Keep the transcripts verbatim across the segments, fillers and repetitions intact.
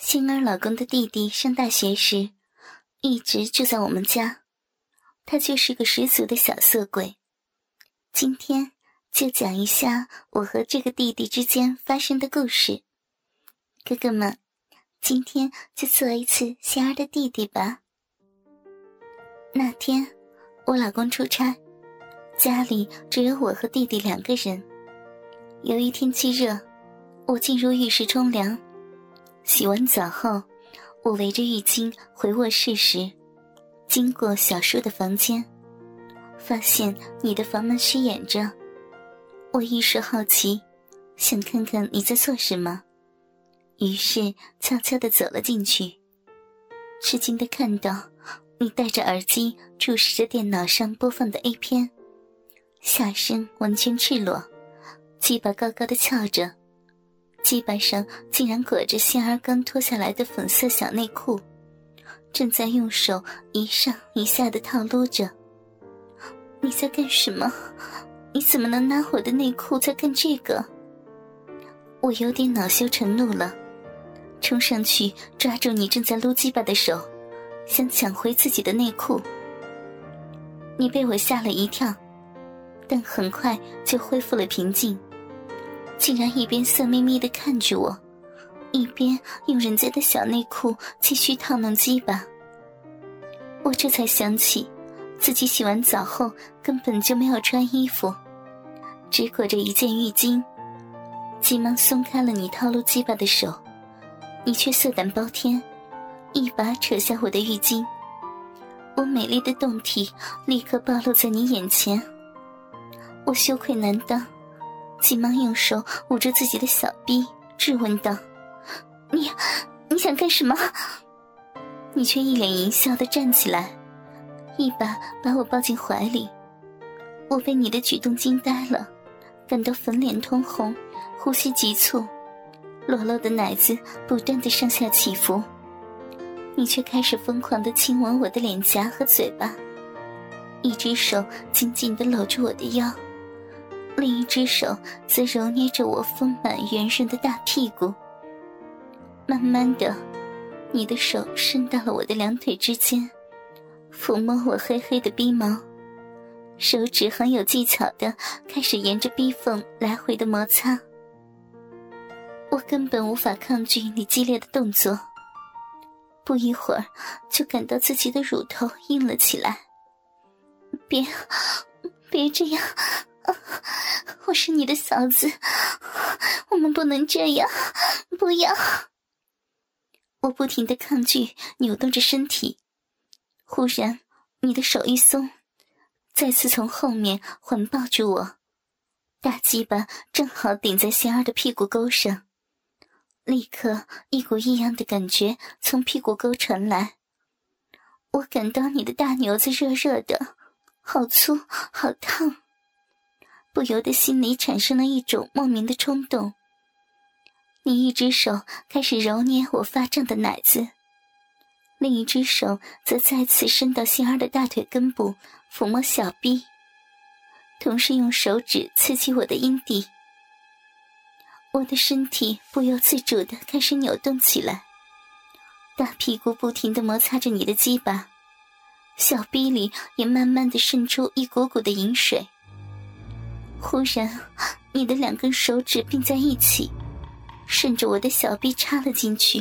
星儿老公的弟弟上大学时，一直住在我们家，他就是个十足的小色鬼。今天就讲一下我和这个弟弟之间发生的故事。哥哥们，今天就做一次星儿的弟弟吧。那天我老公出差，家里只有我和弟弟两个人。由于天气热，我进入浴室冲凉。洗完澡后，我围着浴巾回卧室时，经过小叔的房间，发现你的房门虚掩着。我一时好奇，想看看你在做什么，于是悄悄地走了进去。吃惊地看到你戴着耳机注视着电脑上播放的 A 片，下身完全赤裸，鸡巴高高地翘着，鸡巴上竟然裹着仙儿刚脱下来的粉色小内裤，正在用手一上一下地套撸着。你在干什么？你怎么能拿我的内裤在干这个？我有点恼羞成怒了，冲上去抓住你正在撸鸡巴的手，想抢回自己的内裤。你被我吓了一跳，但很快就恢复了平静，竟然一边色眯眯地看着我，一边用人家的小内裤继续套弄鸡巴。我这才想起自己洗完澡后根本就没有穿衣服，只裹着一件浴巾，急忙松开了你套路鸡巴的手，你却色胆包天，一把扯下我的浴巾。我美丽的胴体立刻暴露在你眼前，我羞愧难当，急忙用手捂着自己的小臂，质问道：你你想干什么？你却一脸淫笑地站起来，一把把我抱进怀里。我被你的举动惊呆了，感到粉脸通红，呼吸急促，裸露的奶子不断地上下起伏。你却开始疯狂地亲吻我的脸颊和嘴巴，一只手紧紧地搂住我的腰，另一只手则揉捏着我丰满圆润的大屁股。慢慢的，你的手伸到了我的两腿之间，抚摸我黑黑的逼毛，手指很有技巧的开始沿着逼缝来回的摩擦。我根本无法抗拒你激烈的动作，不一会儿就感到自己的乳头硬了起来。别别这样，我是你的嫂子，我们不能这样，不要。我不停地抗拒，扭动着身体。忽然你的手一松，再次从后面环抱住我，大鸡巴正好顶在仙儿的屁股沟上。立刻一股异样的感觉从屁股沟传来，我感到你的大牛子热热的，好粗好烫，不由得心里产生了一种莫名的冲动。你一只手开始揉捏我发胀的奶子，另一只手则再次伸到仙儿的大腿根部抚摸小臂，同时用手指刺激我的阴蒂。我的身体不由自主地开始扭动起来，大屁股不停地摩擦着你的鸡巴，小臂里也慢慢地渗出一股股的淫水。忽然你的两根手指并在一起，顺着我的小臂插了进去。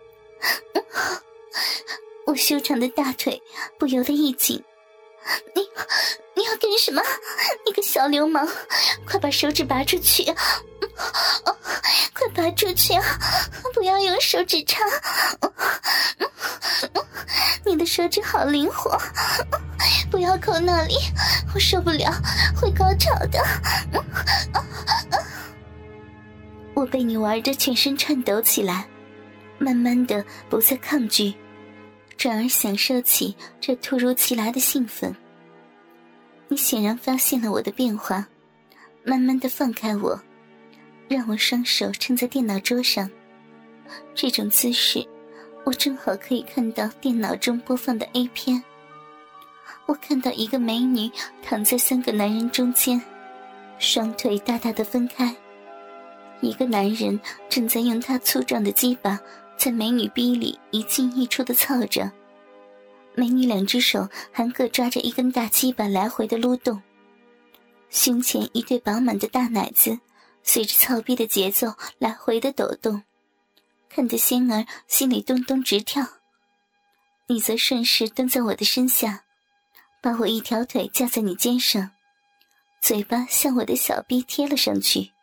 我修长的大腿不由得一紧。你你要干什么？你个小流氓，快把手指拔出去，哦，快拔出去啊，不要用手指插，你的手指好灵活，不要抠那里，我受不了，会高潮的。我被你玩得全身颤抖起来，慢慢的不再抗拒，转而享受起这突如其来的兴奋。你显然发现了我的变化，慢慢地放开我，让我双手撑在电脑桌上。这种姿势，我正好可以看到电脑中播放的 A 片。我看到一个美女躺在三个男人中间，双腿大大的分开，一个男人正在用他粗壮的鸡巴在美女逼里一进一出的操着，美女两只手还各抓着一根大鸡巴来回的撸动，胸前一对饱满的大奶子随着操逼的节奏来回的抖动，看得仙儿心里咚咚直跳。你则顺势蹲在我的身下，把我一条腿架在你肩上，嘴巴向我的小臂贴了上去。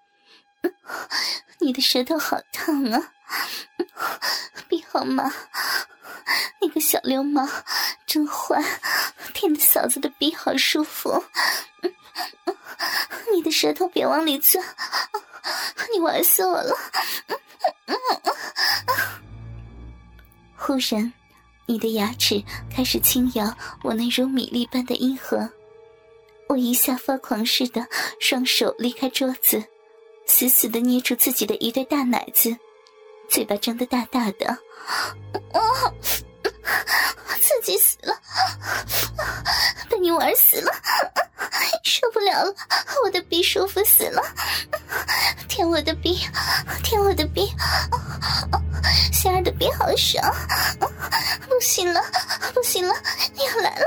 你的舌头好烫啊，逼好吗？那个小流氓真坏，舔的嫂子的逼好舒服。你的舌头别往里钻，你玩死我了。忽然你的牙齿开始轻摇我那如米粒般的阴核，我一下发狂似的双手离开桌子，死死地捏住自己的一对大奶子，嘴巴张得大大的。哦，自己死了，被你玩死了，受不了了，我的逼舒服死了，舔我的逼，舔我的逼，仙儿的逼好爽，不行了，不行了，要来了。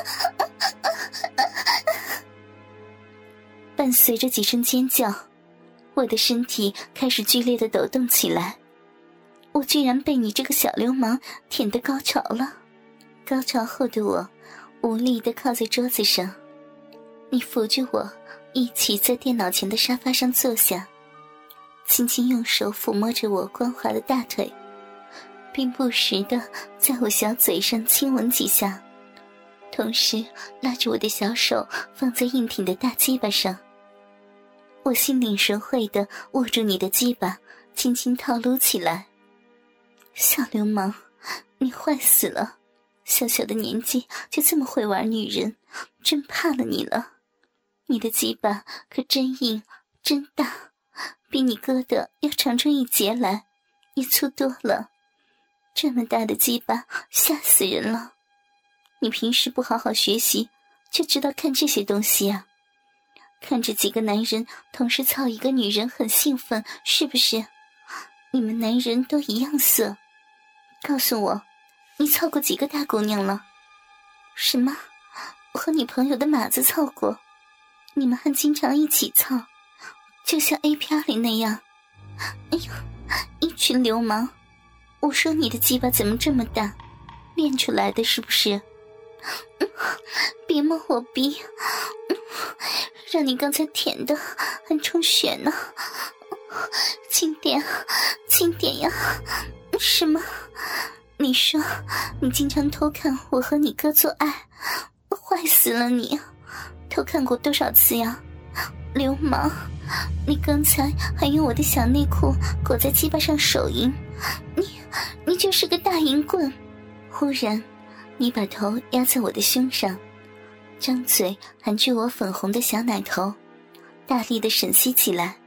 伴随着几声尖叫，我的身体开始剧烈的抖动起来，我居然被你这个小流氓舔得高潮了。高潮后的我无力地靠在桌子上，你扶着我一起在电脑前的沙发上坐下，轻轻用手抚摸着我光滑的大腿，并不时地在我小嘴上亲吻几下，同时拉着我的小手放在硬挺的大鸡巴上。我心领神会地握住你的鸡巴，轻轻套撸起来。小流氓，你坏死了，小小的年纪就这么会玩女人，真怕了你了。你的鸡巴可真硬真大，比你哥的要长出一截来，也粗多了。这么大的鸡巴吓死人了，你平时不好好学习，就知道看这些东西啊？看着几个男人同时操一个女人很兴奋，是不是？你们男人都一样色。告诉我，你操过几个大姑娘了？什么？我和你朋友的马子操过，你们还经常一起操，就像 A 片里那样。哎呦，一群流氓！我说你的鸡巴怎么这么大？练出来的是不是？别摸我逼，让你刚才舔的还充血呢。轻点，轻点呀！什么？你说你经常偷看我和你哥做爱，坏死了你！偷看过多少次呀？流氓！你刚才还用我的小内裤裹在鸡巴上手淫，你你就是个大淫棍！忽然你把头压在我的胸上，张嘴含住我粉红的小奶头，大力地吮吸起来。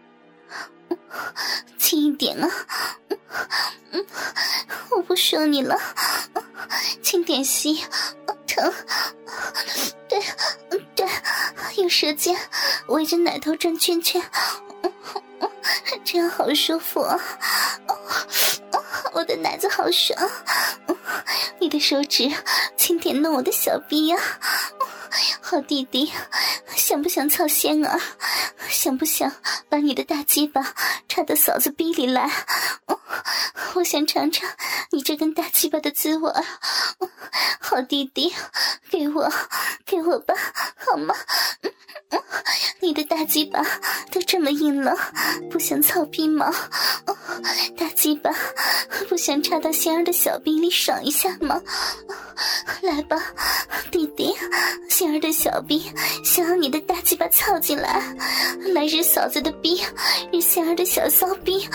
轻一点啊！我不说你了，轻点吸，疼。对对，用舌尖围着奶头转圈圈，这样好舒服啊！我的奶子好爽，你的手指轻点弄我的小逼呀！好弟弟，想不想操仙儿？想不想把你的大鸡巴插到嫂子逼里来？我想尝尝你这根大鸡巴的滋味。好弟弟，给我，给我吧，好吗？你的大鸡巴都这么硬了，不想操逼吗？大鸡巴不想插到仙儿的小逼里爽一下吗？来吧，弟弟，仙儿的小逼想要你的大鸡巴操进来，来日嫂子的逼，日仙儿的小骚逼。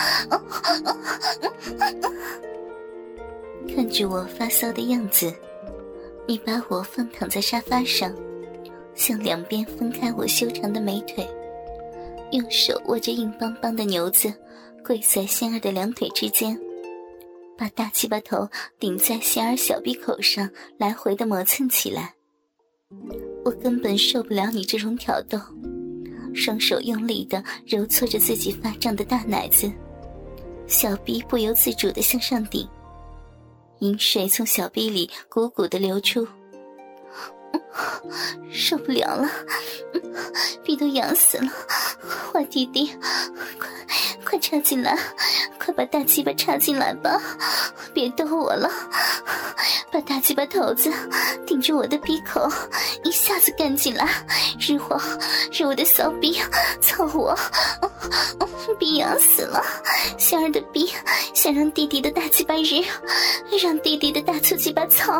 看着我发骚的样子，你把我放躺在沙发上，向两边分开我修长的美腿，用手握着硬邦邦的牛子，跪在仙儿的两腿之间，把大鸡巴头顶在仙儿小鼻口上，来回的磨蹭起来。我根本受不了你这种挑逗，双手用力的揉搓着自己发胀的大奶子，小臂不由自主的向上顶， 饮水从小臂里汩汩地流出。受不了了，逼都痒死了，坏弟弟，快快插进来，快把大鸡巴插进来吧，别逗我了，把大鸡巴头子顶着我的鼻口，一下子干进来，日我日我的骚逼，操我，逼痒死了，仙儿的逼想让弟弟的大鸡巴日，让弟弟的大粗鸡巴操。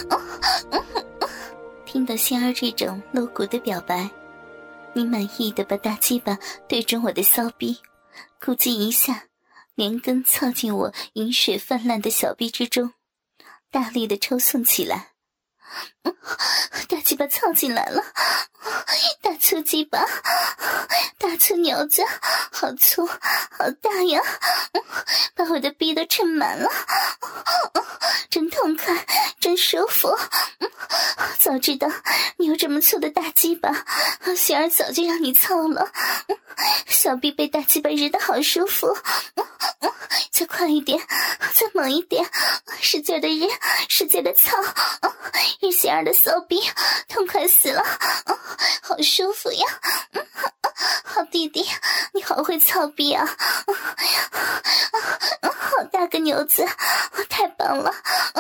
听到仙儿这种露骨的表白，你满意的把大鸡巴对准我的骚逼，咕叽一下，连根操进我饮水泛滥的小臂之中，大力的抽送起来。大鸡巴操进来了，大粗鸡巴，大粗牛子，好粗好大呀，把我的逼都撑满了，真痛快，真舒服。早知道你有这么粗的大鸡巴，仙儿早就让你操了。小臂被大鸡巴日得好舒服，再快一点，再猛一点，使劲的日，使劲的操，日仙儿的骚逼，痛快死了，好舒服呀！好弟弟，你好会操逼啊！好大个牛子，太棒了！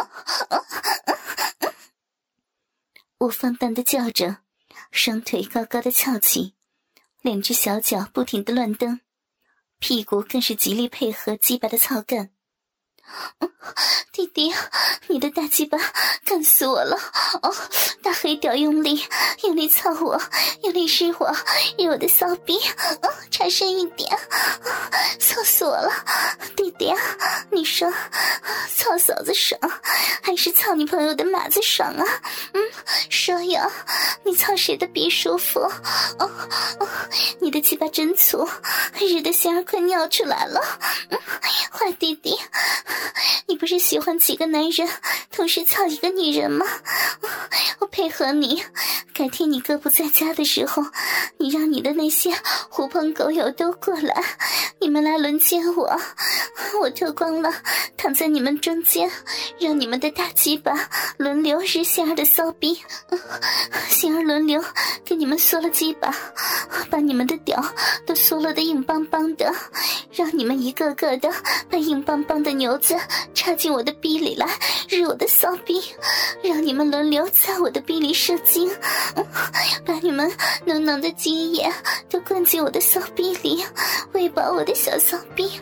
我放荡的叫着，双腿高高的翘起，两只小脚不停地乱蹬，屁股更是极力配合鸡巴的操干。弟弟，你的大鸡巴干死我了！哦，大黑屌用力，用力操我，用力日我，日我的骚逼，哦，插深一点，操死我了！弟弟啊，你说，操嫂子爽，还是操你朋友的马子爽啊？嗯，说呀，你操谁的逼舒服？哦哦，你的鸡巴真粗，日的仙儿快尿出来了！嗯，坏弟弟。你不是喜欢几个男人同时操一个女人吗？我配合你，改天你哥不在家的时候，你让你的那些狐朋狗友都过来，你们来轮奸我，我脱光了躺在你们中间，让你们的大鸡巴轮流日仙儿的骚逼，仙儿轮流给你们缩了鸡巴，把你们的屌都缩了的硬邦邦的，让你们一个个的把硬邦邦的牛子插进我的逼里来，日我的骚逼，让你们轮流在我的逼里射精，把你们浓浓的精液都灌进我的骚逼里，喂饱我的小骚逼。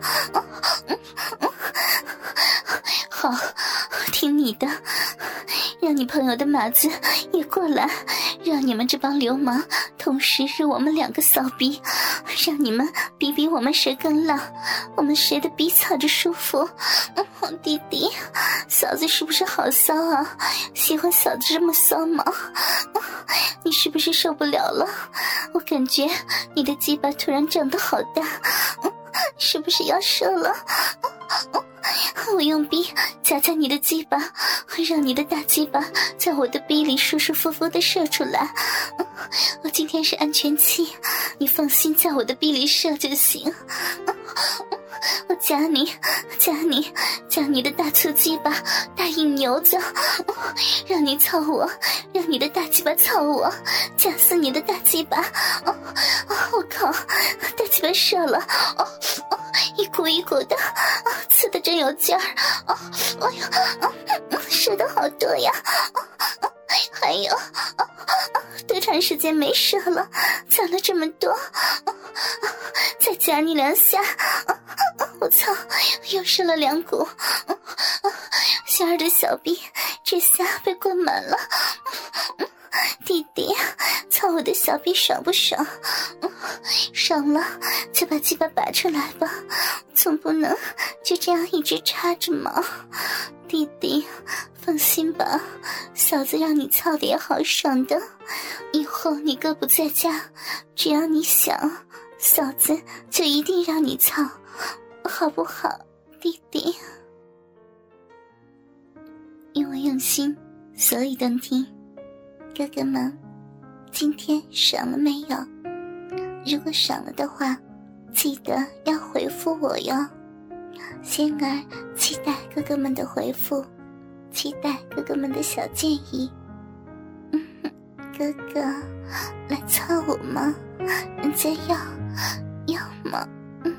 好，听你的，让你朋友的马子也过来，让你们这帮流氓同时日我们两个骚逼，让你们比比我们谁更浪，我们谁的逼操着舒服。嗯，弟弟，嫂子是不是好骚啊？喜欢嫂子这么骚吗？嗯，你是不是受不了了？我感觉你的鸡巴突然长得好大，嗯，是不是要射了？嗯嗯，我用逼夹夹你的鸡巴，让你的大鸡巴在我的逼里舒舒服服地射出来。嗯，我今天是安全期，你放心在我的逼里射就行。嗯，我夹你夹你夹你的大粗鸡巴，大硬牛子，嗯，让你操我，让你的大鸡巴操我，夹死你的大鸡巴。哦哦，我靠，大鸡巴射了，哦哦，一股一股的，哦，刺得真有劲儿，哦，哎呀，哦，射得好多呀，哦哦，还有，哦哦，多长时间没射了，攒了这么多，哦哦，再夹你两下，哦哦，我操，又射了两股，哦哦，仙儿的小臂这下被灌满了。嗯，弟弟，操我的小臂爽不爽？嗯，爽了就把鸡巴拔出来吧，总不能就这样一直插着嘛。弟弟，放心吧，嫂子让你操的也好爽的，以后你哥不在家，只要你想，嫂子就一定让你操，好不好，弟弟？因为用心，所以动听。哥哥们，今天爽了没有？如果爽了的话，记得要回复我哟。仙儿期待哥哥们的回复， 期待哥哥们的小建议。嗯，哥哥，来操我吗？人家要要吗？嗯。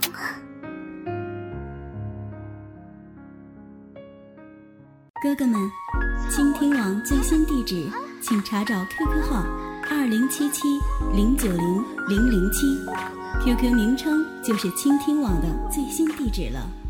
哥哥们，倾听网最新地址，请查找 Q Q 号二零七七零九零零零七 ，Q Q 名称就是倾听网的最新地址了。